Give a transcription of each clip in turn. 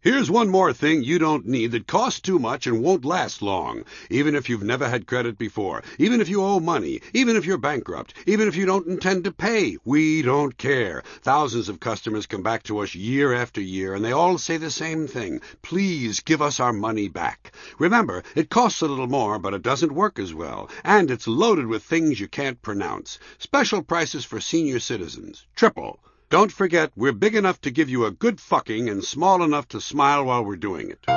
Here's one more thing you don't need that costs too much and won't last long, even if you've never had credit before, even if you owe money, even if you're bankrupt, even if you don't intend to pay. We don't care. Thousands of customers come back to us year after year, and they all say the same thing. Please give us our money back. Remember, it costs a little more, but it doesn't work as well, and it's loaded with things you can't pronounce. Special prices for senior citizens. Triple. Don't forget, we're big enough to give you a good fucking and small enough to smile while we're doing it.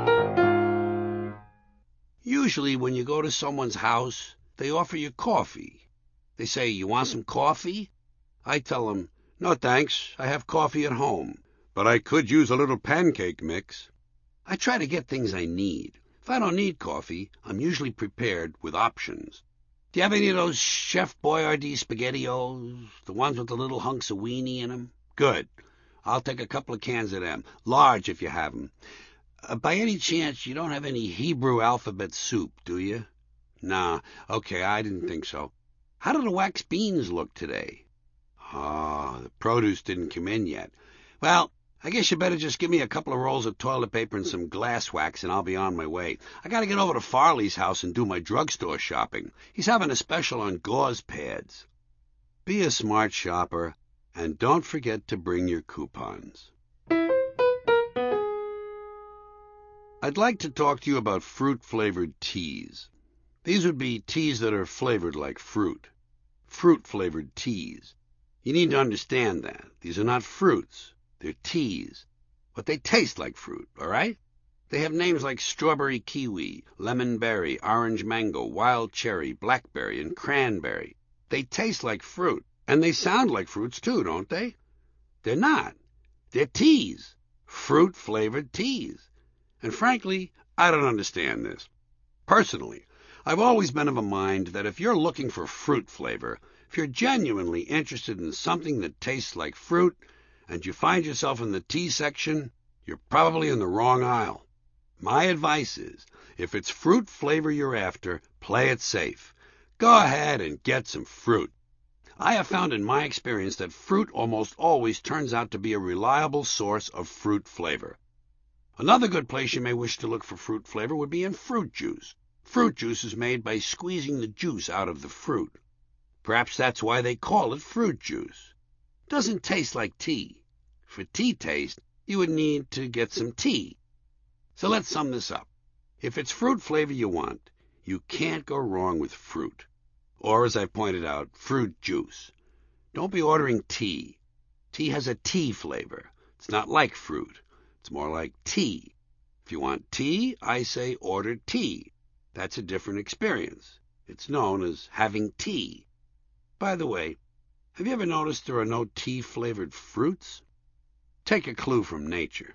Usually when you go to someone's house, they offer you coffee. They say, "You want some coffee?" I tell them, "No thanks, I have coffee at home, but I could use a little pancake mix." I try to get things I need. If I don't need coffee, I'm usually prepared with options. Do you have any of those Chef Boyardee SpaghettiOs, the ones with the little hunks of weenie in them? Good. I'll take a couple of cans of them, large if you have them. By any chance, you don't have any Hebrew alphabet soup, do you? Nah, okay, I didn't think so. How do the wax beans look today? Oh, the produce didn't come in yet. Well, I guess you better just give me a couple of rolls of toilet paper and some glass wax, and I'll be on my way. I got to get over to Farley's house and do my drugstore shopping. He's having a special on gauze pads. Be a smart shopper, and don't forget to bring your coupons. I'd like to talk to you about fruit-flavored teas. These would be teas that are flavored like fruit. Fruit-flavored teas. You need to understand that. These are not fruits. They're teas, but they taste like fruit, all right? They have names like strawberry kiwi, lemon berry, orange mango, wild cherry, blackberry, and cranberry. They taste like fruit, and they sound like fruits too, don't they? They're not. They're teas, fruit-flavored teas. And frankly, I don't understand this. Personally, I've always been of a mind that if you're looking for fruit flavor, if you're genuinely interested in something that tastes like fruit, and you find yourself in the tea section, you're probably in the wrong aisle. My advice is, if it's fruit flavor you're after, play it safe. Go ahead and get some fruit. I have found in my experience that fruit almost always turns out to be a reliable source of fruit flavor. Another good place you may wish to look for fruit flavor would be in fruit juice. Fruit juice is made by squeezing the juice out of the fruit. Perhaps that's why they call it fruit juice. It doesn't taste like tea. For tea taste, you would need to get some tea. So let's sum this up. If it's fruit flavor you want, you can't go wrong with fruit. Or, as I pointed out, fruit juice. Don't be ordering tea. Tea has a tea flavor. It's not like fruit. It's more like tea. If you want tea, I say order tea. That's a different experience. It's known as having tea. By the way, have you ever noticed there are no tea-flavored fruits? Take a clue from nature.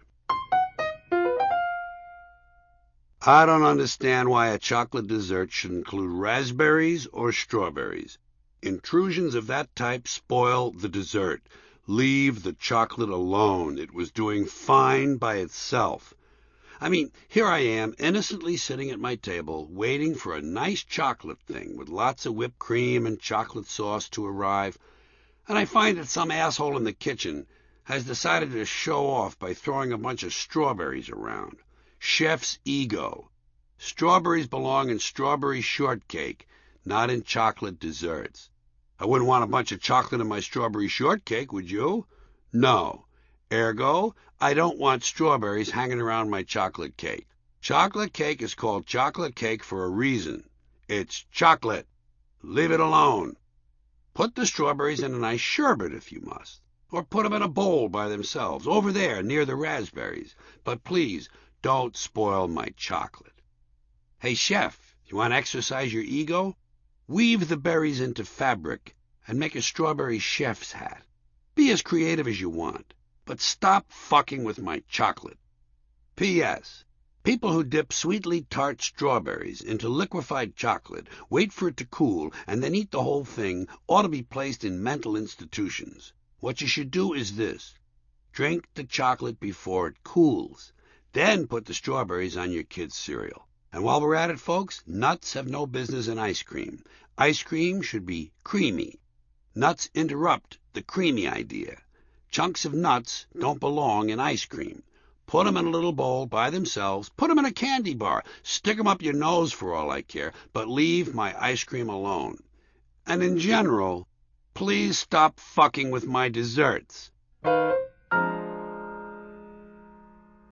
I don't understand why a chocolate dessert should include raspberries or strawberries. Intrusions of that type spoil the dessert. Leave the chocolate alone. It was doing fine by itself. I mean, here I am, innocently sitting at my table, waiting for a nice chocolate thing with lots of whipped cream and chocolate sauce to arrive, and I find that some asshole in the kitchen has decided to show off by throwing a bunch of strawberries around. Chef's ego. Strawberries belong in strawberry shortcake, not in chocolate desserts. I wouldn't want a bunch of chocolate in my strawberry shortcake, would you? No. Ergo, I don't want strawberries hanging around my chocolate cake. Chocolate cake is called chocolate cake for a reason. It's chocolate. Leave it alone. Put the strawberries in a nice sherbet if you must, or put them in a bowl by themselves, over there near the raspberries. But please, don't spoil my chocolate. Hey, chef, you want to exercise your ego? Weave the berries into fabric and make a strawberry chef's hat. Be as creative as you want, but stop fucking with my chocolate. P.S. People who dip sweetly tart strawberries into liquefied chocolate, wait for it to cool, and then eat the whole thing ought to be placed in mental institutions. What you should do is this. Drink the chocolate before it cools. Then put the strawberries on your kid's cereal. And while we're at it, folks, nuts have no business in ice cream. Ice cream should be creamy. Nuts interrupt the creamy idea. Chunks of nuts don't belong in ice cream. Put 'em in a little bowl by themselves. Put 'em in a candy bar. Stick 'em up your nose for all I care, but leave my ice cream alone. And in general, please stop fucking with my desserts.